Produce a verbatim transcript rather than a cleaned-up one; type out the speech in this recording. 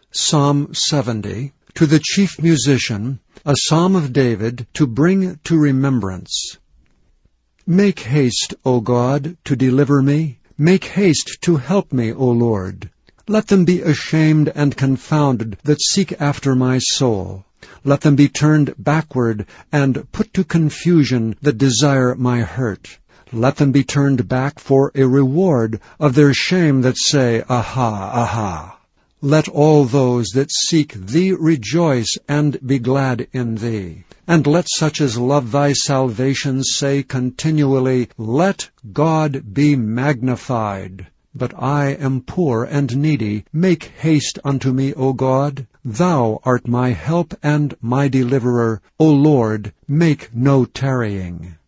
Psalm seventy, to the chief musician, a psalm of David, to bring to remembrance. Make haste, O God, to deliver me. Make haste to help me, O Lord. Let them be ashamed and confounded that seek after my soul. Let them be turned backward and put to confusion that desire my hurt. Let them be turned back for a reward of their shame that say, Aha, aha. Let all those that seek thee rejoice and be glad in thee. And let such as love thy salvation say continually, Let God be magnified. But I am poor and needy. Make haste unto me, O God. Thou art my help and my deliverer. O Lord, make no tarrying.